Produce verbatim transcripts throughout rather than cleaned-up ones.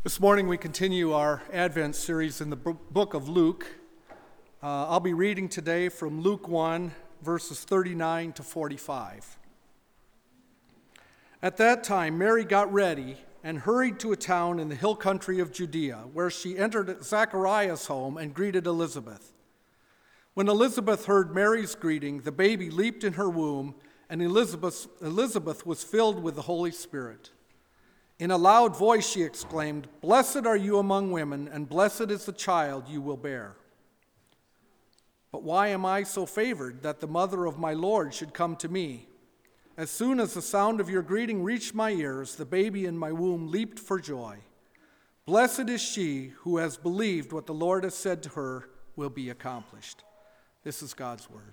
This morning we continue our Advent series in the book of Luke. Uh, I'll be reading today from Luke one, verses thirty-nine to forty-five. At that time, Mary got ready and hurried to a town in the hill country of Judea, where she entered Zechariah's home and greeted Elizabeth. When Elizabeth heard Mary's greeting, the baby leaped in her womb, and Elizabeth, Elizabeth was filled with the Holy Spirit. In a loud voice she exclaimed, "Blessed are you among women, and blessed is the child you will bear. But why am I so favored that the mother of my Lord should come to me? As soon as the sound of your greeting reached my ears, the baby in my womb leaped for joy. Blessed is she who has believed what the Lord has said to her will be accomplished." This is God's word.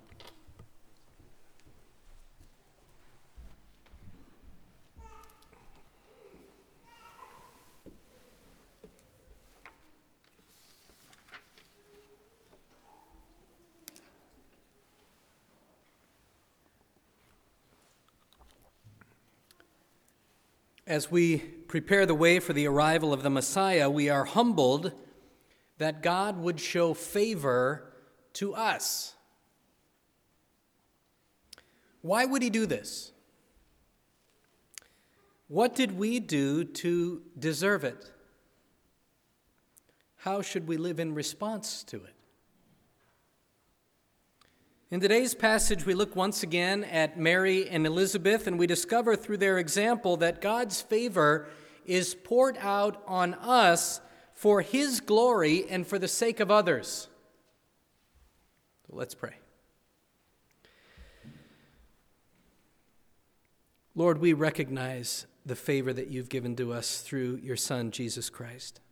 As we prepare the way for the arrival of the Messiah, we are humbled that God would show favor to us. Why would he do this? What did we do to deserve it? How should we live in response to it? In today's passage, we look once again at Mary and Elizabeth, and we discover through their example that God's favor is poured out on us for his glory and for the sake of others. So let's pray. Lord, we recognize the favor that you've given to us through your Son, Jesus Christ.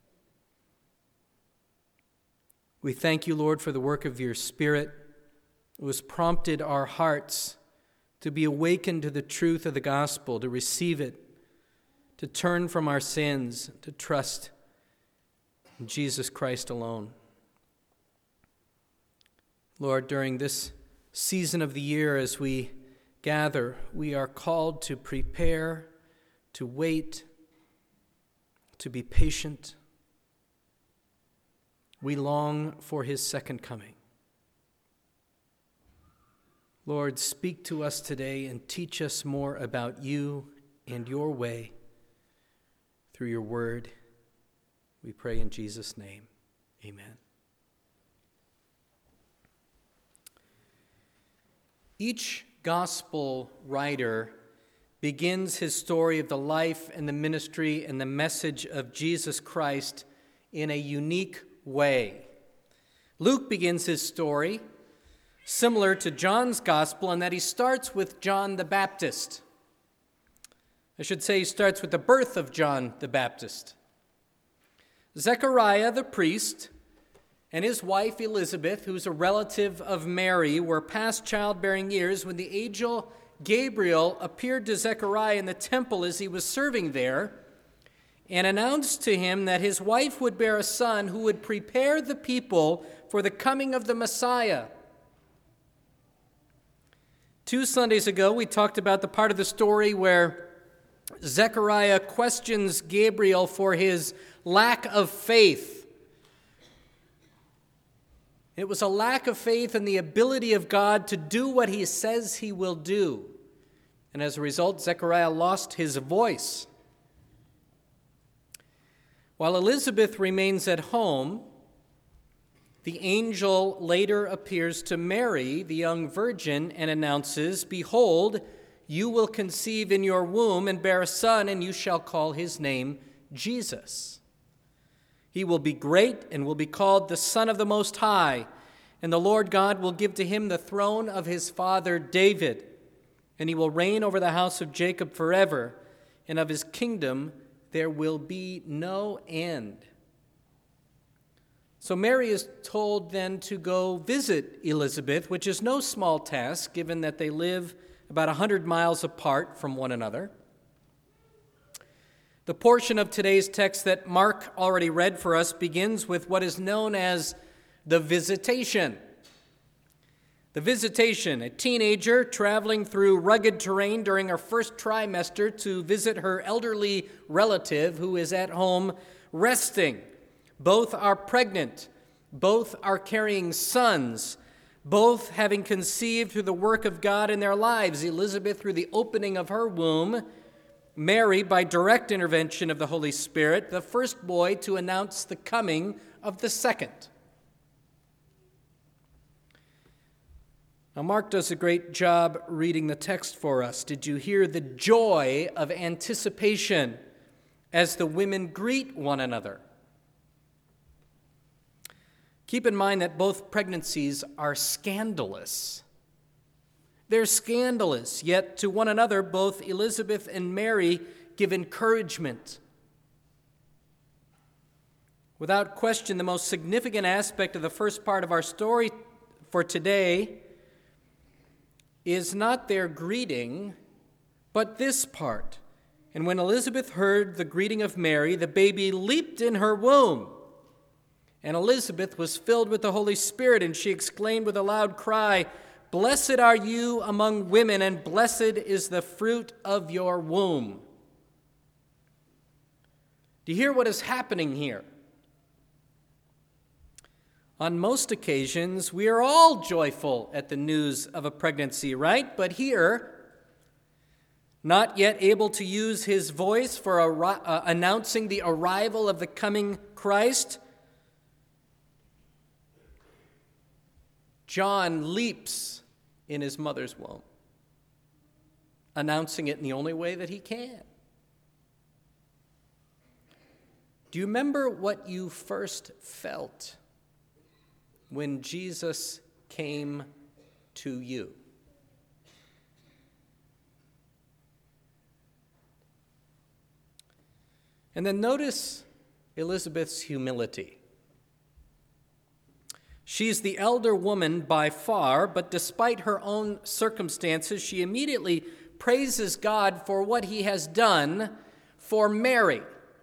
We thank you, Lord, for the work of your Spirit. It was prompted our hearts to be awakened to the truth of the gospel, to receive it, to turn from our sins, to trust in Jesus Christ alone. Lord, during this season of the year as we gather, we are called to prepare, to wait, to be patient. We long for his second coming. Lord, speak to us today and teach us more about you and your way through your word. We pray in Jesus' name. Amen. Each gospel writer begins his story of the life and the ministry and the message of Jesus Christ in a unique way. Luke begins his story similar to John's gospel in that he starts with John the Baptist. I should say he starts with the birth of John the Baptist. Zechariah the priest and his wife Elizabeth, who's a relative of Mary, were past childbearing years when the angel Gabriel appeared to Zechariah in the temple as he was serving there and announced to him that his wife would bear a son who would prepare the people for the coming of the Messiah. Two Sundays ago, we talked about the part of the story where Zechariah questions Gabriel for his lack of faith. It was a lack of faith in the ability of God to do what he says he will do. And as a result, Zechariah lost his voice. While Elizabeth remains at home, the angel later appears to Mary, the young virgin, and announces, "Behold, you will conceive in your womb and bear a son, and you shall call his name Jesus. He will be great and will be called the Son of the Most High, and the Lord God will give to him the throne of his father David, and he will reign over the house of Jacob forever, and of his kingdom there will be no end." So Mary is told then to go visit Elizabeth, which is no small task, given that they live about one hundred miles apart from one another. The portion of today's text that Mark already read for us begins with what is known as the visitation. The visitation, a teenager traveling through rugged terrain during her first trimester to visit her elderly relative who is at home resting. Both are pregnant. Both are carrying sons. Both having conceived through the work of God in their lives. Elizabeth through the opening of her womb. Mary by direct intervention of the Holy Spirit, the first boy to announce the coming of the second. Now, Mark does a great job reading the text for us. Did you hear the joy of anticipation as the women greet one another? Keep in mind that both pregnancies are scandalous. They're scandalous, yet to one another, both Elizabeth and Mary give encouragement. Without question, the most significant aspect of the first part of our story for today is not their greeting, but this part. And when Elizabeth heard the greeting of Mary, the baby leaped in her womb. And Elizabeth was filled with the Holy Spirit, and she exclaimed with a loud cry, "Blessed are you among women, and blessed is the fruit of your womb." Do you hear what is happening here? On most occasions, we are all joyful at the news of a pregnancy, right? But here, not yet able to use his voice for ar- uh, announcing the arrival of the coming Christ, John leaps in his mother's womb, announcing it in the only way that he can. Do you remember what you first felt when Jesus came to you? And then notice Elizabeth's humility. She's the elder woman by far, but despite her own circumstances, she immediately praises God for what he has done for Mary.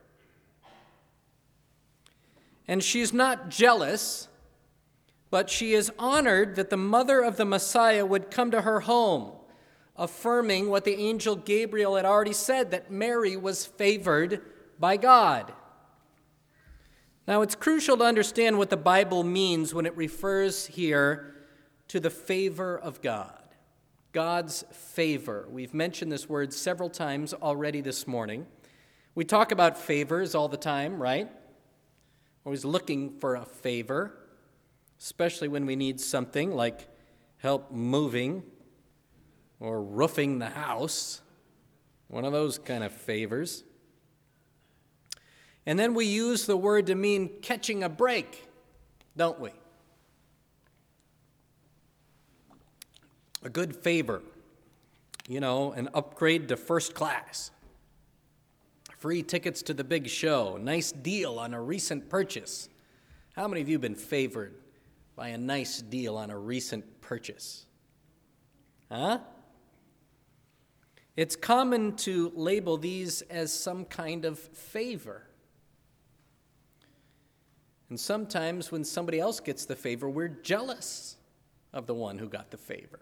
And she's not jealous, but she is honored that the mother of the Messiah would come to her home, affirming what the angel Gabriel had already said, that Mary was favored by God. Now, it's crucial to understand what the Bible means when it refers here to the favor of God. God's favor. We've mentioned this word several times already this morning. We talk about favors all the time, right? Always looking for a favor, especially when we need something like help moving or roofing the house, one of those kind of favors. And then we use the word to mean catching a break, don't we? A good favor, you know, an upgrade to first class, free tickets to the big show, nice deal on a recent purchase. How many of you have been favored by a nice deal on a recent purchase? Huh? It's common to label these as some kind of favor. And sometimes when somebody else gets the favor, we're jealous of the one who got the favor.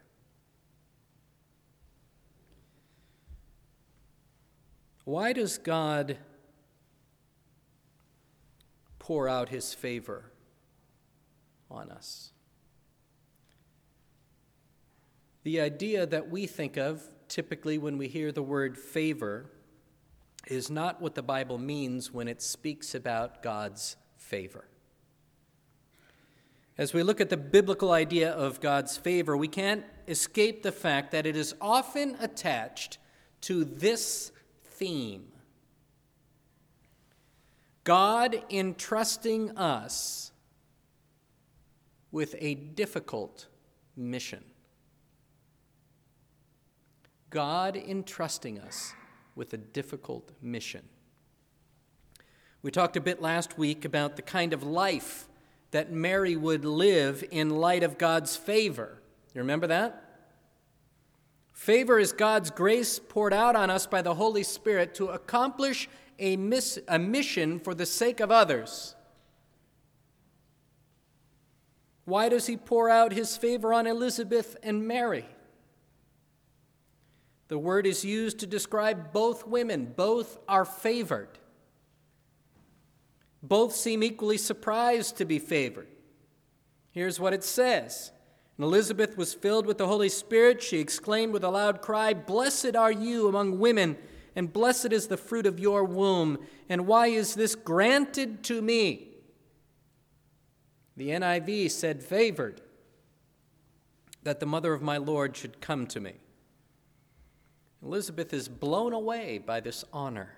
Why does God pour out his favor on us? The idea that we think of typically when we hear the word favor is not what the Bible means when it speaks about God's favor. As we look at the biblical idea of God's favor, we can't escape the fact that it is often attached to this theme: God entrusting us with a difficult mission. God entrusting us with a difficult mission. We talked a bit last week about the kind of life that Mary would live in light of God's favor. You remember that? Favor is God's grace poured out on us by the Holy Spirit to accomplish a, miss, a mission for the sake of others. Why does he pour out his favor on Elizabeth and Mary? The word is used to describe both women. Both are favored. Both seem equally surprised to be favored. Here's what it says. And Elizabeth was filled with the Holy Spirit. She exclaimed with a loud cry, "Blessed are you among women, and blessed is the fruit of your womb. And why is this granted to me?" The N I V said, "Favored, that the mother of my Lord should come to me." Elizabeth is blown away by this honor.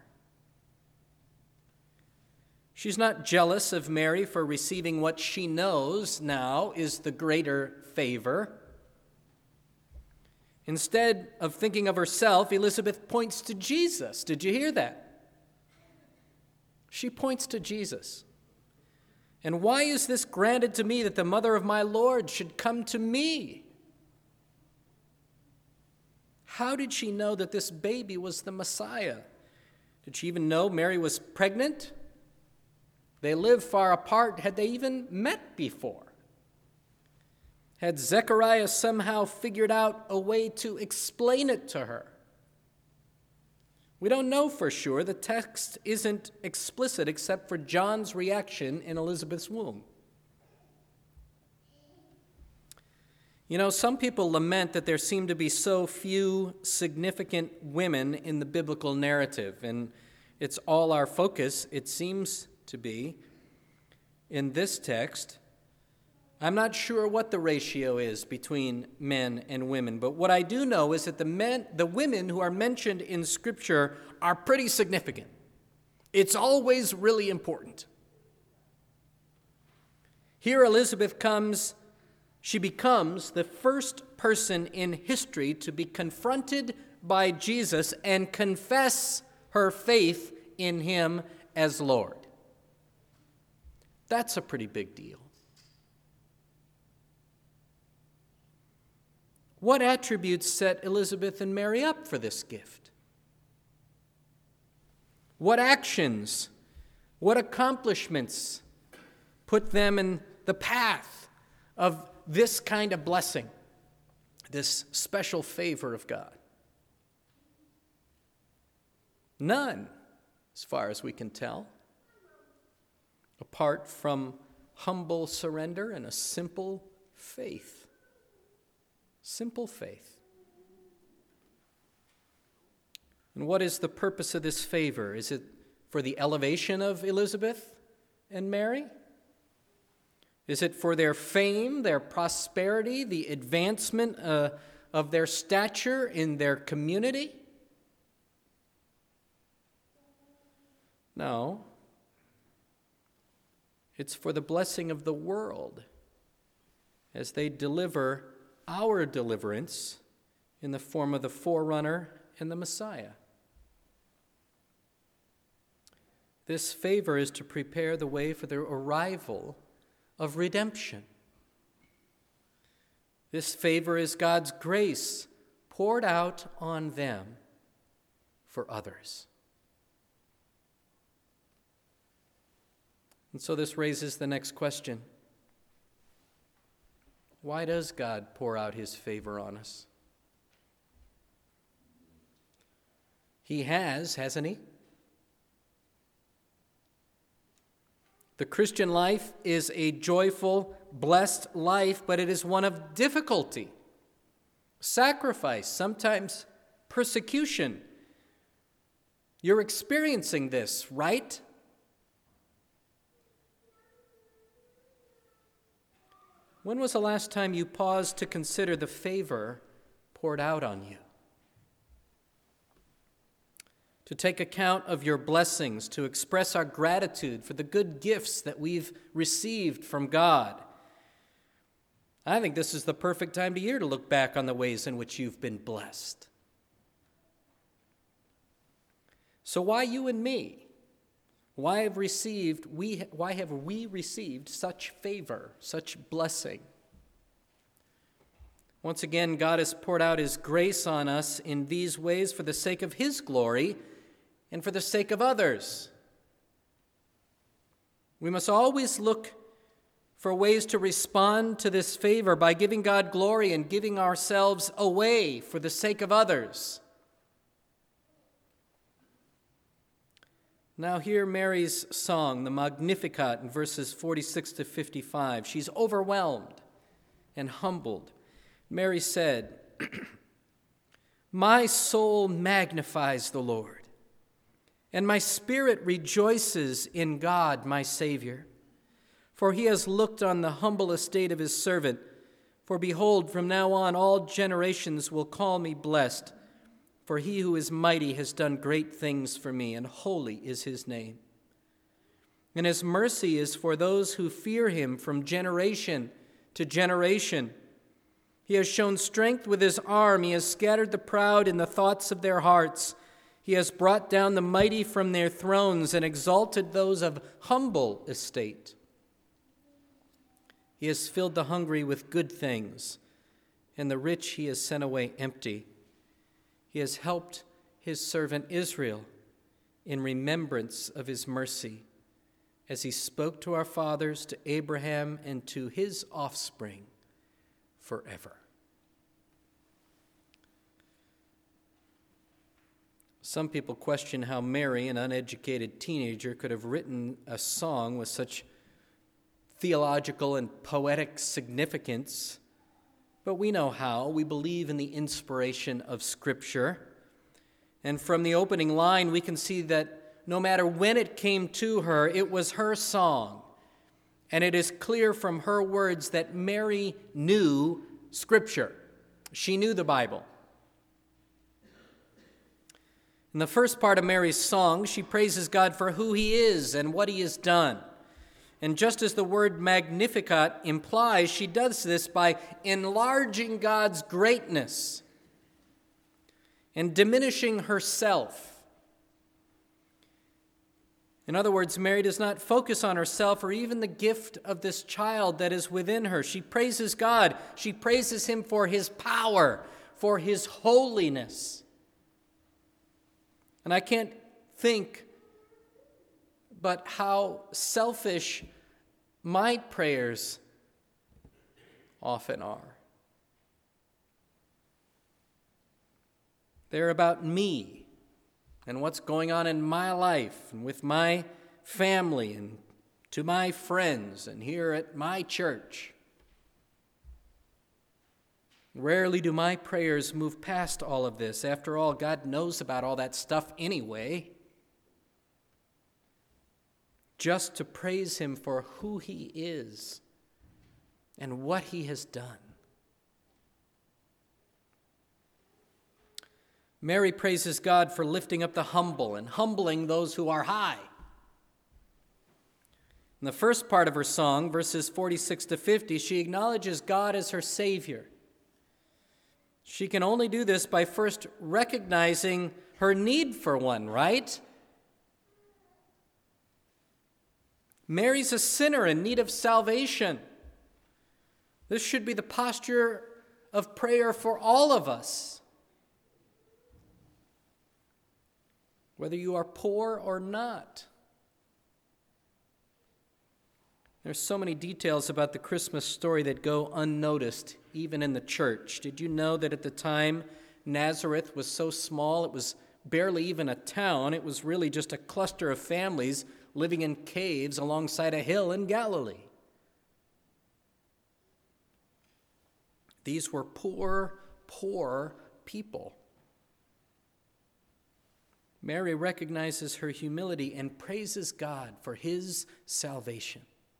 She's not jealous of Mary for receiving what she knows now is the greater favor. Instead of thinking of herself, Elizabeth points to Jesus. Did you hear that? She points to Jesus. And why is this granted to me that the mother of my Lord should come to me? How did she know that this baby was the Messiah? Did she even know Mary was pregnant? They lived far apart. Had they even met before? Had Zechariah somehow figured out a way to explain it to her? We don't know for sure. The text isn't explicit except for John's reaction in Elizabeth's womb. You know, some people lament that there seem to be so few significant women in the biblical narrative, and it's all our focus, it seems to be, in this text. I'm not sure what the ratio is between men and women, but what I do know is that the men, the women who are mentioned in Scripture are pretty significant. It's always really important. Here Elizabeth comes, she becomes the first person in history to be confronted by Jesus and confess her faith in him as Lord. That's a pretty big deal. What attributes set Elizabeth and Mary up for this gift? What actions, what accomplishments put them in the path of this kind of blessing, this special favor of God? None, as far as we can tell, apart from humble surrender and a simple faith. Simple faith. And what is the purpose of this favor? Is it for the elevation of Elizabeth and Mary? Is it for their fame, their prosperity, the advancement uh, of their stature in their community? No. It's for the blessing of the world as they deliver our deliverance in the form of the forerunner and the Messiah. This favor is to prepare the way for the arrival of redemption. This favor is God's grace poured out on them for others. And so this raises the next question. Why does God pour out his favor on us? He has, hasn't he? The Christian life is a joyful, blessed life, but it is one of difficulty, sacrifice, sometimes persecution. You're experiencing this, right? When was the last time you paused to consider the favor poured out on you? To take account of your blessings, to express our gratitude for the good gifts that we've received from God. I think this is the perfect time of year to look back on the ways in which you've been blessed. So why you and me? Why have received we why have we received such favor, such blessing? Once again, God has poured out his grace on us in these ways for the sake of his glory and for the sake of others. We must always look for ways to respond to this favor by giving God glory and giving ourselves away for the sake of others. Now hear Mary's song, the Magnificat, in verses forty-six to fifty-five. She's overwhelmed and humbled. Mary said, "My soul magnifies the Lord, and my spirit rejoices in God, my Savior. For he has looked on the humble estate of his servant. For behold, from now on all generations will call me blessed. For he who is mighty has done great things for me, and holy is his name. And his mercy is for those who fear him from generation to generation. He has shown strength with his arm. He has scattered the proud in the thoughts of their hearts. He has brought down the mighty from their thrones and exalted those of humble estate. He has filled the hungry with good things, and the rich he has sent away empty. He has helped his servant Israel in remembrance of his mercy, as he spoke to our fathers, to Abraham, and to his offspring forever." Some people question how Mary, an uneducated teenager, could have written a song with such theological and poetic significance. But we know how. We believe in the inspiration of Scripture. And from the opening line, we can see that no matter when it came to her, it was her song. And it is clear from her words that Mary knew Scripture. She knew the Bible. In the first part of Mary's song, she praises God for who he is and what he has done. And just as the word Magnificat implies, she does this by enlarging God's greatness and diminishing herself. In other words, Mary does not focus on herself or even the gift of this child that is within her. She praises God. She praises him for his power, for his holiness. And I can't think but how selfish my prayers often are. They're about me and what's going on in my life and with my family and to my friends and here at my church. Rarely do my prayers move past all of this. After all, God knows about all that stuff anyway. Just to praise him for who he is and what he has done. Mary praises God for lifting up the humble and humbling those who are high. In the first part of her song, verses forty-six to fifty, she acknowledges God as her Savior. She can only do this by first recognizing her need for one, right? Mary's a sinner in need of salvation. This should be the posture of prayer for all of us. Whether you are poor or not. There's so many details about the Christmas story that go unnoticed, even in the church. Did you know that at the time Nazareth was so small, it was barely even a town. It was really just a cluster of families living in caves alongside a hill in Galilee. These were poor, poor people. Mary recognizes her humility and praises God for his salvation.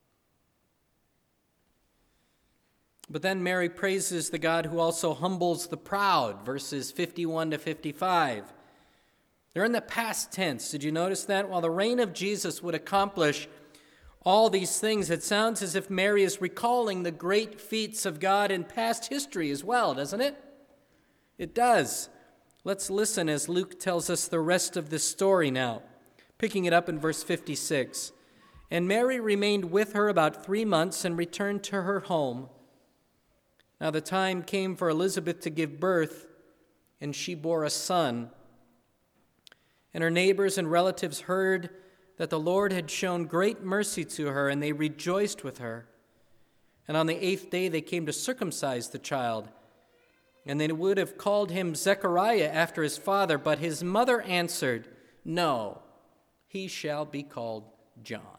But then Mary praises the God who also humbles the proud, verses fifty-one to fifty-five. They're in the past tense. Did you notice that? While the reign of Jesus would accomplish all these things, it sounds as if Mary is recalling the great feats of God in past history as well, doesn't it? It does. Let's listen as Luke tells us the rest of this story now, picking it up in verse fifty-six. And Mary remained with her about three months and returned to her home. Now the time came for Elizabeth to give birth, and she bore a son. And her neighbors and relatives heard that the Lord had shown great mercy to her, and they rejoiced with her. And on the eighth day they came to circumcise the child. And they would have called him Zechariah after his father, but his mother answered, "No, he shall be called John."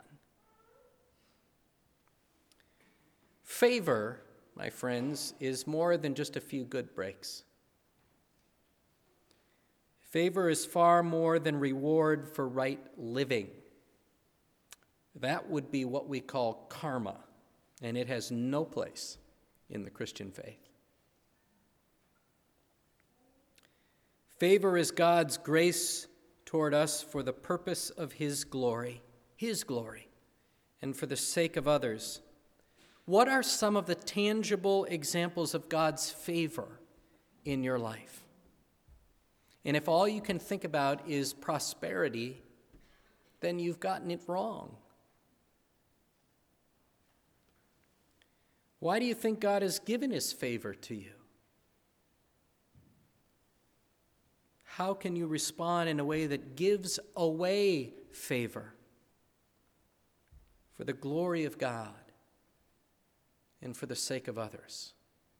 Favor, my friends, is more than just a few good breaks. Favor is far more than reward for right living. That would be what we call karma, and it has no place in the Christian faith. Favor is God's grace toward us for the purpose of His glory, His glory, and for the sake of others. What are some of the tangible examples of God's favor in your life? And if all you can think about is prosperity, then you've gotten it wrong. Why do you think God has given His favor to you? How can you respond in a way that gives away favor for the glory of God and for the sake of others?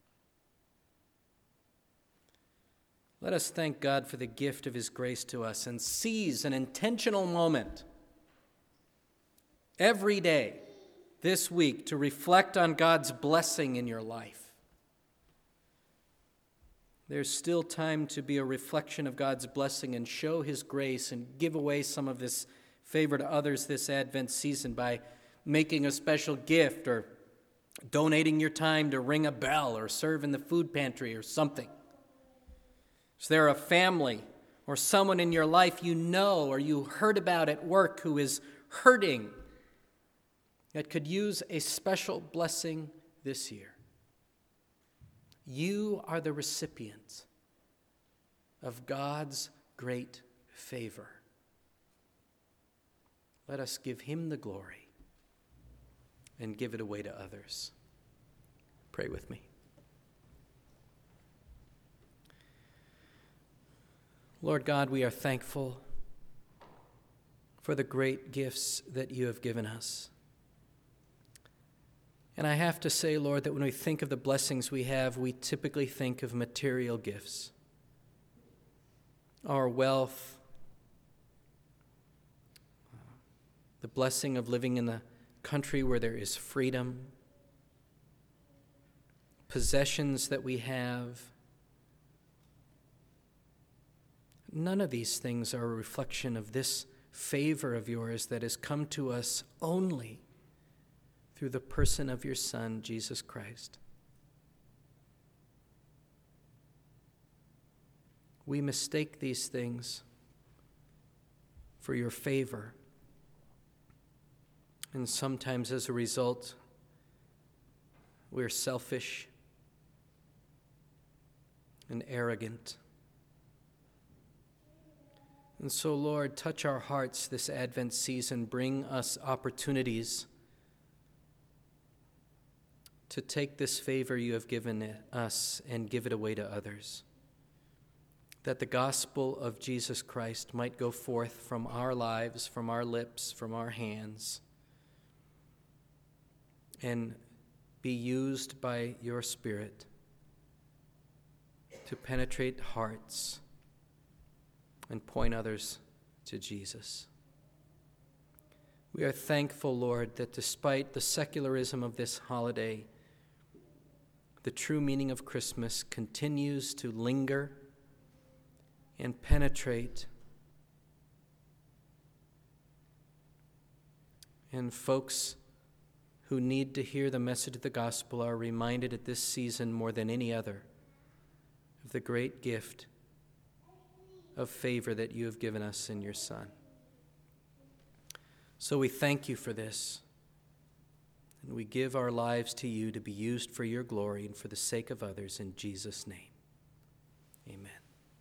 Let us thank God for the gift of His grace to us and seize an intentional moment every day this week to reflect on God's blessing in your life. There's still time to be a reflection of God's blessing and show His grace and give away some of this favor to others this Advent season by making a special gift or donating your time to ring a bell or serve in the food pantry or something. Is there a family or someone in your life you know or you heard about at work who is hurting that could use a special blessing this year? You are the recipient of God's great favor. Let us give Him the glory and give it away to others. Pray with me. Lord God, we are thankful for the great gifts that You have given us. And I have to say, Lord, that when we think of the blessings we have, we typically think of material gifts. Our wealth, the blessing of living in a country where there is freedom, possessions that we have. None of these things are a reflection of this favor of Yours that has come to us only through the person of Your Son, Jesus Christ. We mistake these things for Your favor, and sometimes as a result, we're selfish and arrogant. And so, Lord, touch our hearts this Advent season. Bring us opportunities to take this favor You have given us and give it away to others, that the gospel of Jesus Christ might go forth from our lives, from our lips, from our hands, and be used by Your Spirit to penetrate hearts and point others to Jesus. We are thankful, Lord, that despite the secularism of this holiday, the true meaning of Christmas continues to linger and penetrate. And folks who need to hear the message of the gospel are reminded at this season more than any other of the great gift of favor that You have given us in Your Son. So we thank You for this. And we give our lives to You to be used for Your glory and for the sake of others in Jesus' name. Amen.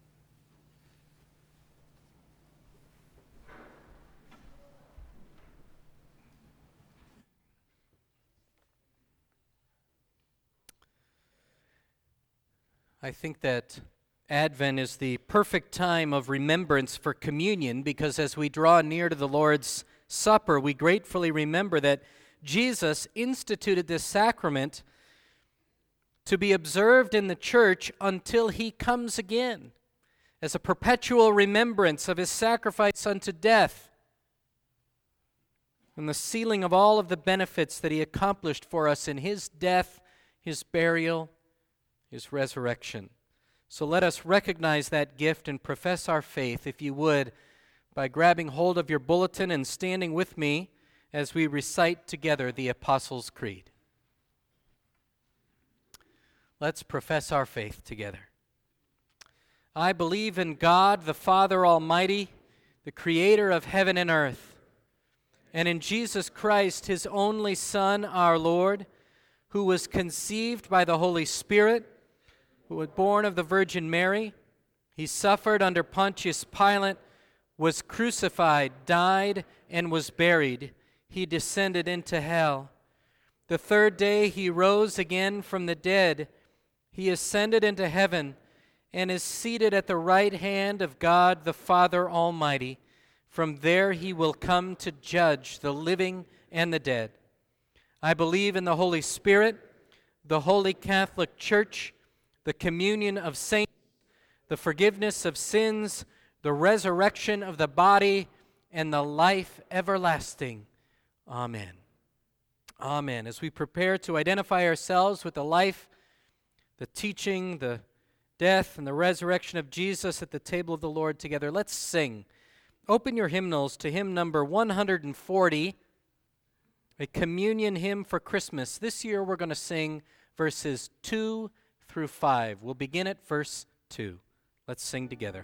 I think that Advent is the perfect time of remembrance for communion because as we draw near to the Lord's Supper, we gratefully remember that Jesus instituted this sacrament to be observed in the church until he comes again, as a perpetual remembrance of his sacrifice unto death and the sealing of all of the benefits that he accomplished for us in his death, his burial, his resurrection. So let us recognize that gift and profess our faith, if you would, by grabbing hold of your bulletin and standing with me as we recite together the Apostles' Creed. Let's profess our faith together. I believe in God, the Father Almighty, the creator of heaven and earth, and in Jesus Christ, his only Son, our Lord, who was conceived by the Holy Spirit, who was born of the Virgin Mary. He suffered under Pontius Pilate, was crucified, died, and was buried. He descended into hell. The third day he rose again from the dead. He ascended into heaven and is seated at the right hand of God the Father Almighty. From there he will come to judge the living and the dead. I believe in the Holy Spirit, the Holy Catholic Church, the communion of saints, the forgiveness of sins, the resurrection of the body, and the life everlasting. Amen. Amen. As we prepare to identify ourselves with the life, the teaching, the death, and the resurrection of Jesus at the table of the Lord together, let's sing. Open your hymnals to hymn number one hundred forty, a communion hymn for Christmas. This year we're going to sing verses two through five. We'll begin at verse two. Let's sing together.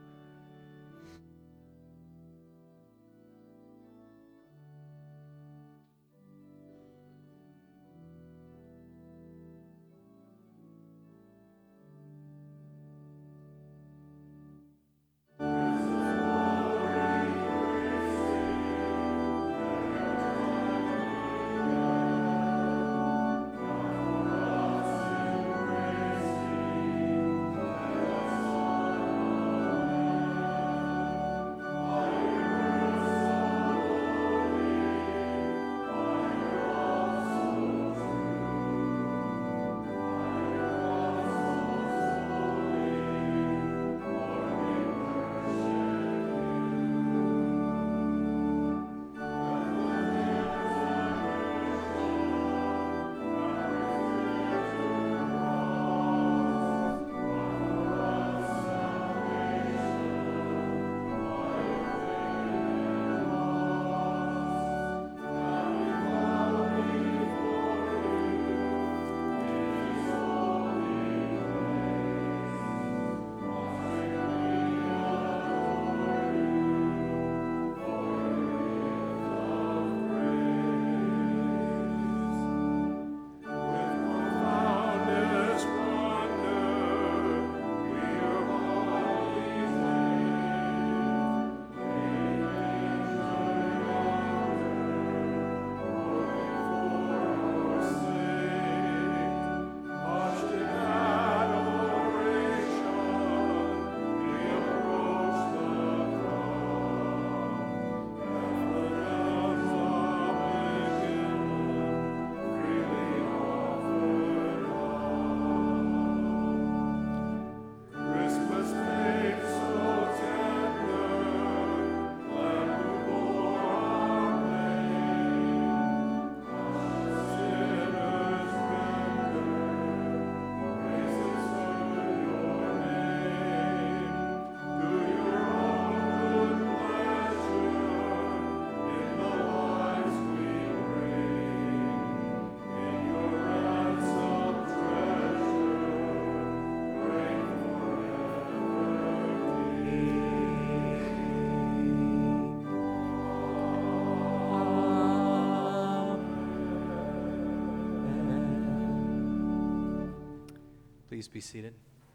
Please be seated.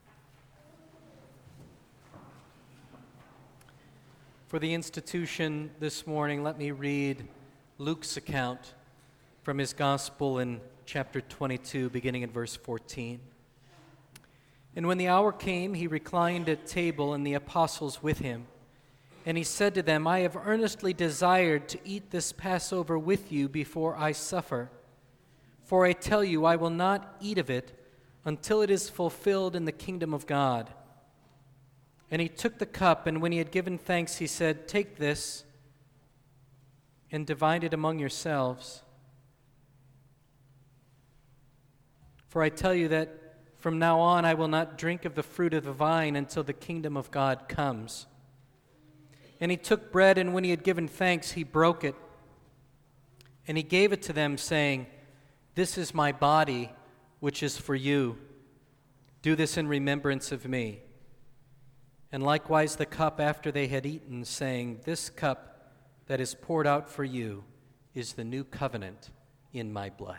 For the institution this morning, let me read Luke's account from his gospel in chapter twenty-two, beginning at verse fourteen. And when the hour came, he reclined at table, and the apostles with him. And he said to them, I have earnestly desired to eat this Passover with you before I suffer. For I tell you, I will not eat of it until it is fulfilled in the kingdom of God. And he took the cup, and when he had given thanks, he said, Take this and divide it among yourselves. For I tell you that from now on I will not drink of the fruit of the vine until the kingdom of God comes. And he took bread, and when he had given thanks, he broke it. And he gave it to them, saying, This is my body, which is for you. Do this in remembrance of me. And likewise the cup after they had eaten, saying, This cup that is poured out for you is the new covenant in my blood.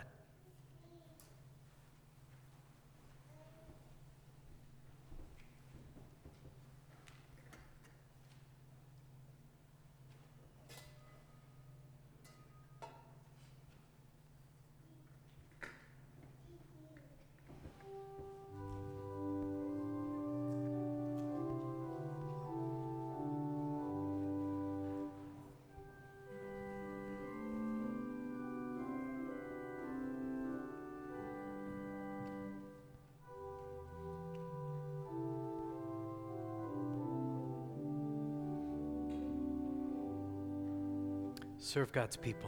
Serve God's people.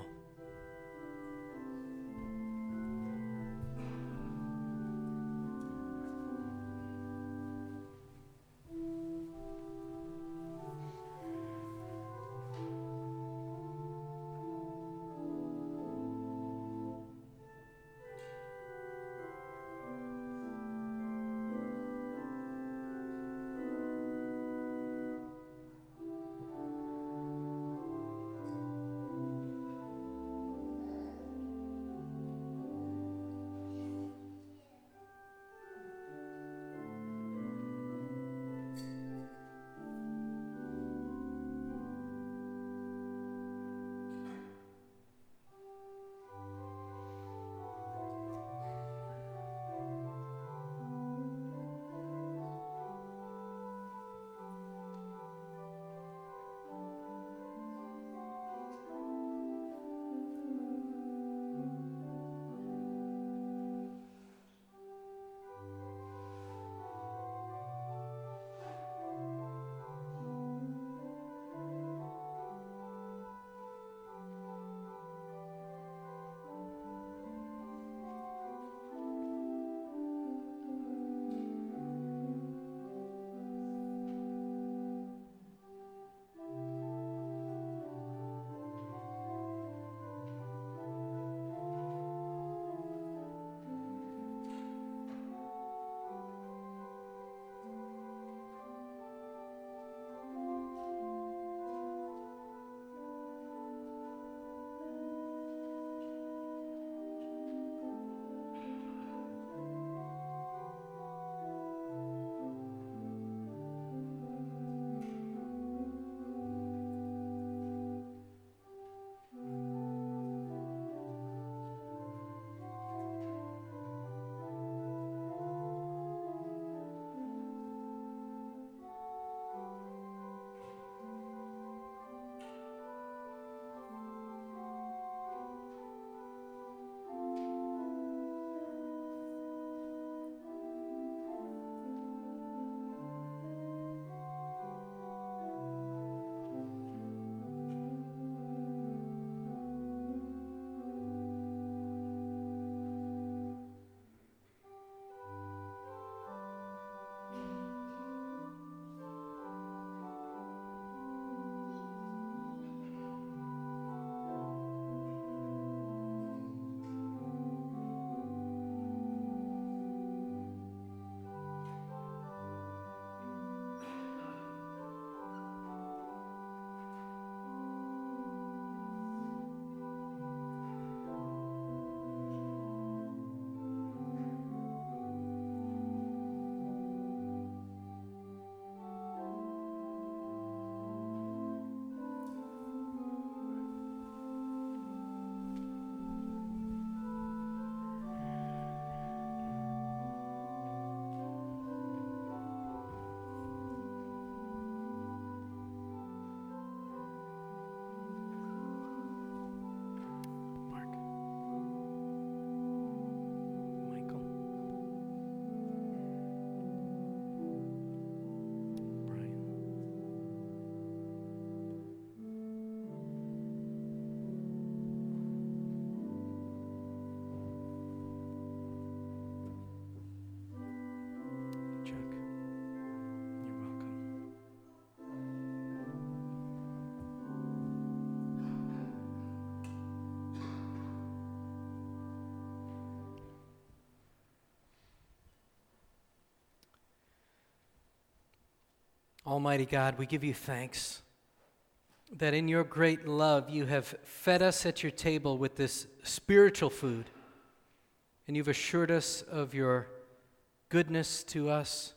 Almighty God, we give you thanks that in your great love you have fed us at your table with this spiritual food, and you've assured us of your goodness to us,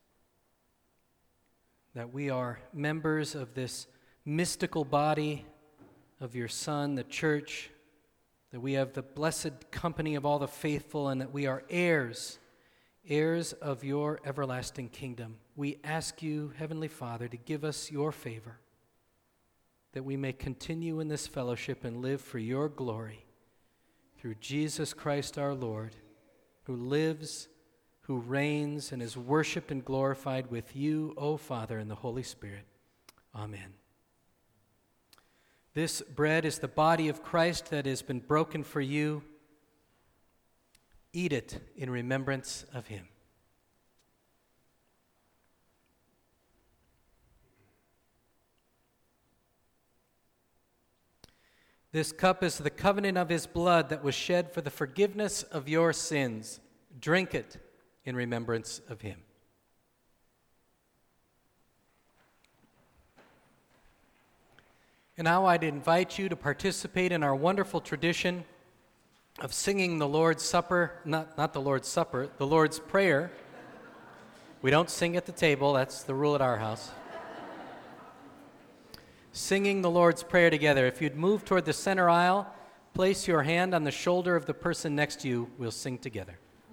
that we are members of this mystical body of your Son, the church, that we have the blessed company of all the faithful, and that we are heirs, heirs of your everlasting kingdom. We ask you, Heavenly Father, to give us your favor, that we may continue in this fellowship and live for your glory, through Jesus Christ our Lord, who lives, who reigns, and is worshiped and glorified with you, O Father, and the Holy Spirit. Amen. This bread is the body of Christ that has been broken for you. Eat it in remembrance of him. This cup is the covenant of his blood that was shed for the forgiveness of your sins. Drink it in remembrance of him. And now I'd invite you to participate in our wonderful tradition of singing the Lord's Supper, not, not the Lord's Supper, the Lord's Prayer. We don't sing at the table, that's the rule at our house. Singing the Lord's Prayer together. If you'd move toward the center aisle, place your hand on the shoulder of the person next to you. We'll sing together.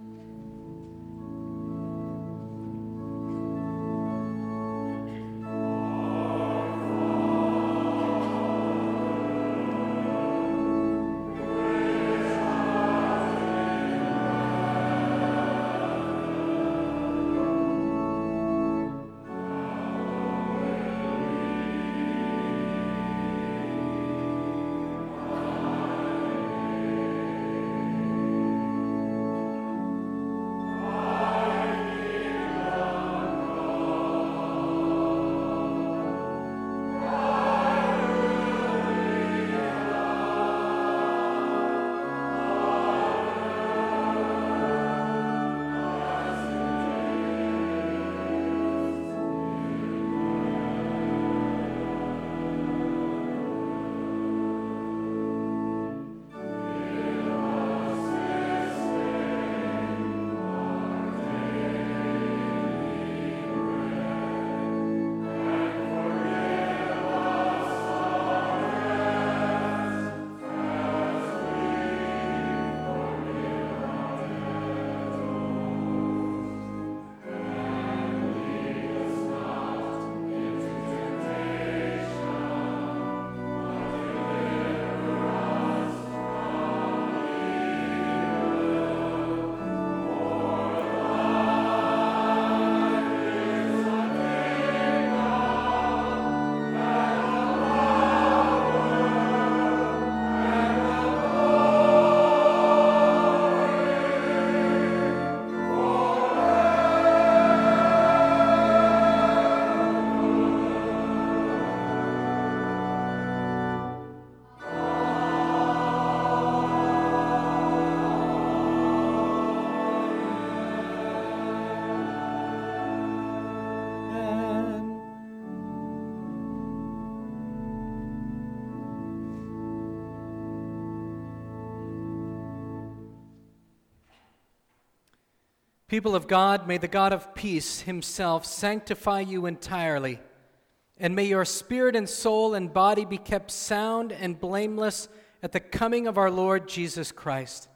People of God, may the God of peace himself sanctify you entirely, and may your spirit and soul and body be kept sound and blameless at the coming of our Lord Jesus Christ.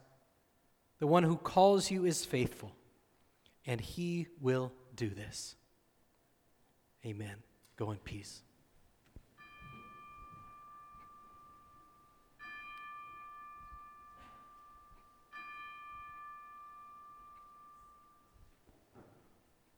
The one who calls you is faithful, and he will do this. Amen. Go in peace.